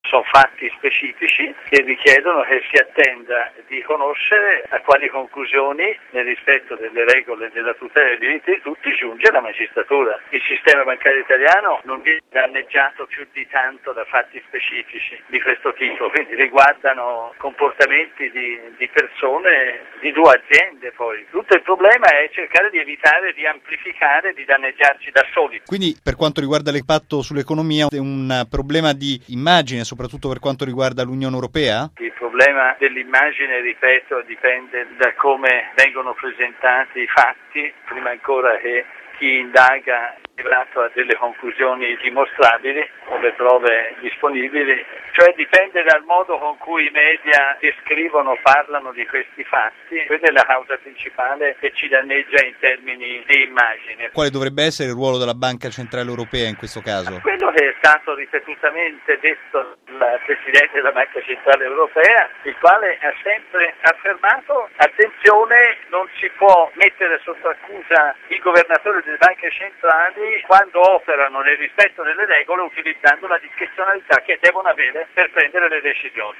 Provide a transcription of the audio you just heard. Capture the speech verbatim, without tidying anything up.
Sono fatti specifici che richiedono che si attenda di conoscere a quali conclusioni, nel rispetto delle regole della tutela dei diritti di tutti, giunge la magistratura. Il sistema bancario italiano non viene danneggiato più di tanto da fatti specifici di questo tipo, quindi riguardano comportamenti di, di persone, di due aziende poi. Tutto il problema è cercare di evitare di amplificare, di danneggiarci da soli. Quindi per quanto riguarda l'impatto sull'economia è un problema di immagine, soprattutto per quanto riguarda l'Unione Europea? Il problema dell'immagine, ripeto, dipende da come vengono presentati i fatti, prima ancora che chi indaga è arrivato a delle conclusioni dimostrabili o le prove disponibili, cioè dipende dal modo con cui i media descrivono, parlano di questi fatti. Quella è la causa principale che ci danneggia in termini di immagine. Quale dovrebbe essere il ruolo della Banca Centrale Europea in questo caso? Quello che è stato ripetutamente detto dal Presidente della Banca Centrale Europea, il quale ha sempre affermato: attenzione, non si può mettere sotto accusa i governatori delle banche centrali quando operano nel rispetto delle regole utilizzando la discrezionalità che devono avere per prendere le decisioni.